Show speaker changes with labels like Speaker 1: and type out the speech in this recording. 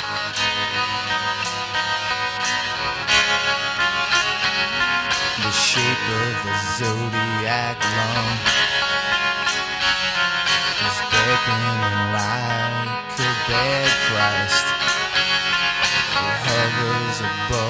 Speaker 1: The shape of a zodiac long is beckoning like a bad Christ. It hovers above